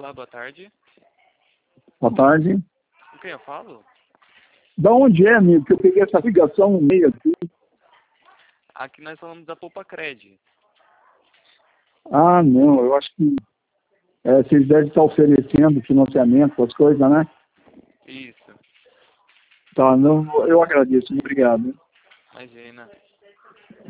Olá, boa tarde. Boa tarde. Com quem eu falo? Da onde é, amigo? Que eu peguei essa ligação no meio aqui. Aqui nós falamos da Poupa Cred. Ah, não, eu acho que vocês devem estar oferecendo financiamento, as coisas, né? Isso, Tá, não, eu agradeço, obrigado. imagina.